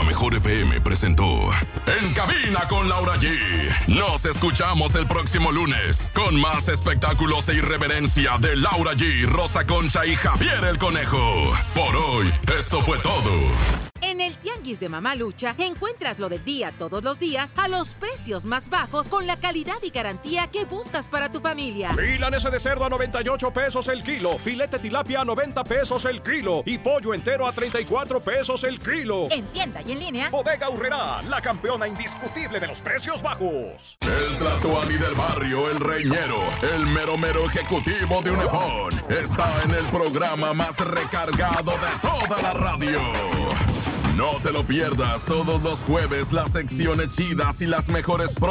La Mejor FM presentó En Cabina con Laura G. Nos escuchamos el próximo lunes con más espectáculos e irreverencia de Laura G, Rosa Concha y Javier el Conejo. Por hoy, esto fue todo. En el Tianguis de Mamalucha encuentras lo del día todos los días a los precios más bajos con la calidad y garantía que buscas para tu familia. Milanesa de cerdo a 98 pesos el kilo, filete tilapia a 90 pesos el kilo y pollo entero a 34 pesos el kilo. En tienda y en línea. Bodega Aurrerá, la campeona indiscutible de los precios bajos. El Tlatoani del barrio, el reñero, el mero mero ejecutivo de Unefón, está en el programa más recargado de toda la radio. No te lo pierdas todos los jueves, las secciones chidas y las mejores